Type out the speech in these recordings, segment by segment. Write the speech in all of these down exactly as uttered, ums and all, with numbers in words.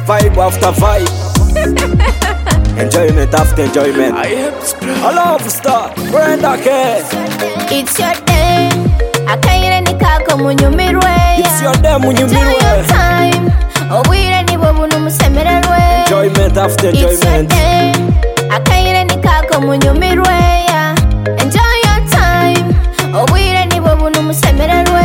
Vibe after vibe. Enjoyment after enjoyment. I love star. Brenda K. It's your day. Akaire nikako munyumirwe. It's your day munyumirwe. Enjoy your time. Obwire nibo bunu musemererwe. Enjoyment after enjoyment. It's your day. Akaire nikako munyumirwe. Enjoy your time. Obwire nibo bunu musemererwe.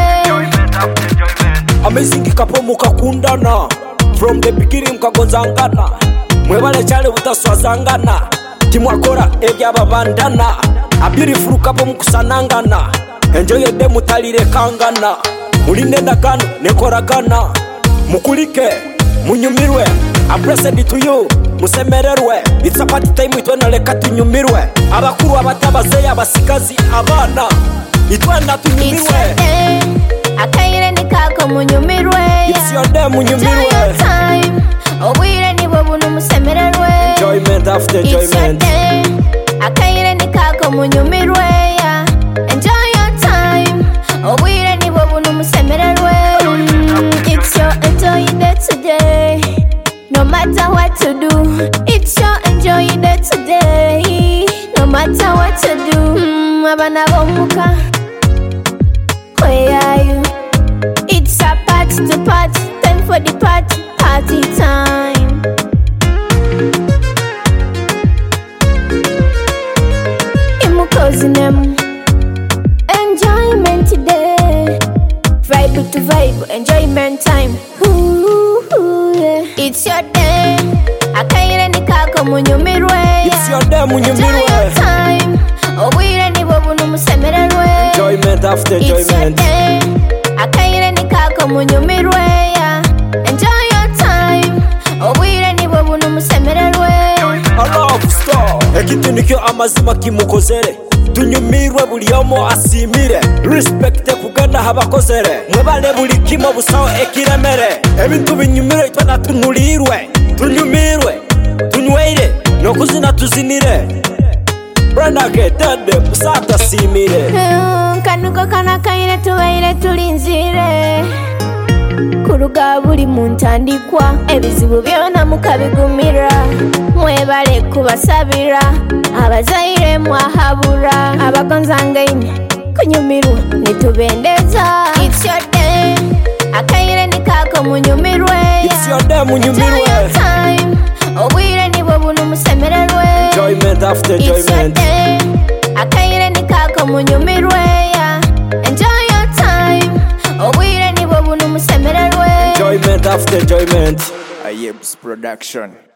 Amazing kapo mukakundana. From the beginning mkagonzangana. Mwebale chale butaswazangana. Timwakora ebyababandana. A beautiful couple mukusanangana. Enjoy your day mutalire kangana. Mulinde ndakano nekoragana. Mukulike munyumirwe. I'm blessed to you musemererwe. It's a party time itwana leka tunyumirwe. Abakuru abatabazeya abasikazi abana itwana tunyumirwe. Akaire nikako munyumirwe. It's your day munyumirwe. Enjoy your time. Obwire nibo bunu musemererwe. Enjoyment after enjoyment. It's your day. Akaire nikako munyumirwe. Enjoy your time. Obwire nibo bunu musemererwe. It's your enjoy day today. No matter what to do. It's your enjoy day today. No matter what to do. Mm, abana bomuka. Where are you? It's a party to party. Time for the party. Party time. Imukozi nemu. Enjoyment today. Vibe to vibe. Enjoyment time. Ooh, ooh, yeah. It's your day. Akaire nikako munyumirwe. It's your day munyumirwe. Enjoy your time. Obwire nibo bunu musemererwe. Enjoyment after enjoyment. It's your day. Akaire nikako munyumirwe. Enjoy your time. Obwire nibo bunu musemererwe. I love star. Ekitu nikyo amazima kimukozere. Tunyumirwe buli omo asimire. Respect kuganda habakozere. Mwebale buli kimo busawo ekiremere. Ebintu binyumire itwana tunulirwe. Tunyumirwe. Tunyweire. Nokuzina tuzinire. Brenda K. Dede musata simire. Kanuko kana kaire tuweire tulinzire. Kuruga buli muntandikwa. Ebizibu byona mukabigumira. Mwebale kubasabira. Abazaire mwahabura. Abagonzangaine kunyumirwa nitubendeza. It's your day. Akaire nikako munyumirwe. It's your day munyumirwe. Enjoy your time. Obwire nibo bunu musemererwe. Enjoyment after enjoyment. It's your day. Akaire nikako munyumirwe. Enjoy your time. Obwire nibo bunu musemererwe. Enjoyment after enjoyment. I am production.